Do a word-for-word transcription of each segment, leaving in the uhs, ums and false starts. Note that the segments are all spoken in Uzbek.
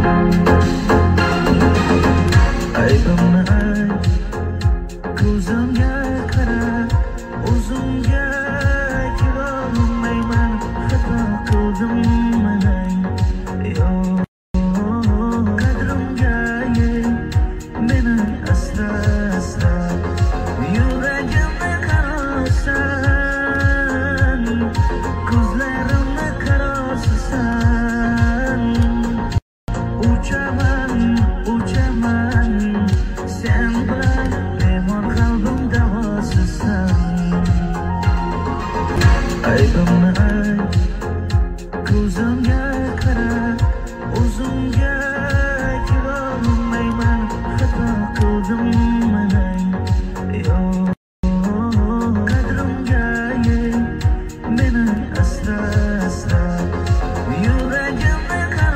Aybimni ayt, ko'zimga qara, o'zimga kelolmayman, xato qildimmi nay? Yo'q, qadrimga yeng, meni asra asra, yuragimni qarasan, ko'zlarimni qarosisan. Uchaman, uchaman, sen bilan bemor qalbim davosisan. Aybimni ayt, ko'zimga qara, o'zimga kelolmayman, xato qildimmi nay? Yo'q, qadrimga yeng, meni asra asra, yuragimni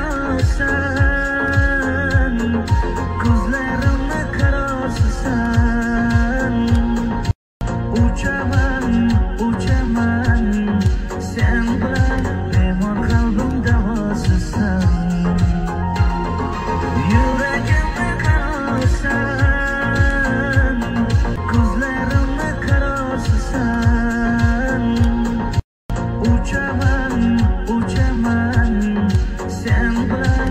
qarasan, ko'zlarimni qarosisan. Uchaman, uchaman, sen bilan bemor qalbim davosisan. Yuragimni qarasan, ko'zlarimni qarosisan. Uchaman, uchaman, sen bilan